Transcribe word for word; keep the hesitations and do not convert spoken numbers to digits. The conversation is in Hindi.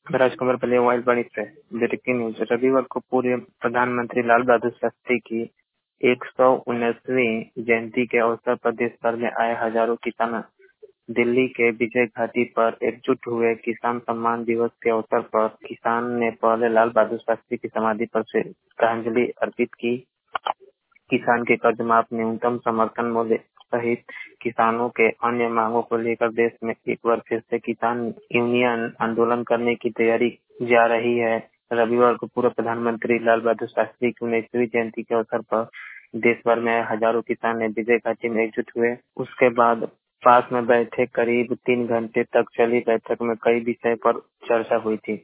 राजकुमार पहले मोबाइल पर से ब्रेकिंग न्यूज। रविवार को पूर्व प्रधानमंत्री लाल बहादुर शास्त्री की एक सौ उन्नीसवीं जयंती के अवसर पर देश भर में आए हजारों किसान दिल्ली के विजय घाटी पर एकजुट हुए। किसान सम्मान दिवस के अवसर पर किसान ने पहले लाल बहादुर शास्त्री की समाधि पर श्रद्धांजलि अर्पित की। किसान के कर्ज माफ, न्यूनतम समर्थन मूल्य सहित किसानों के अन्य मांगों को लेकर देश में एक बार फिर से किसान यूनियन आंदोलन करने की तैयारी जा रही है। रविवार को पूर्व प्रधानमंत्री लाल बहादुर शास्त्री की उन्नीसवीं जयंती के अवसर पर देश भर में हजारों किसान ने विजय घाटी में एकजुट हुए। उसके बाद पास में बैठे करीब तीन घंटे तक चली बैठक में कई विषय पर चर्चा हुई थी।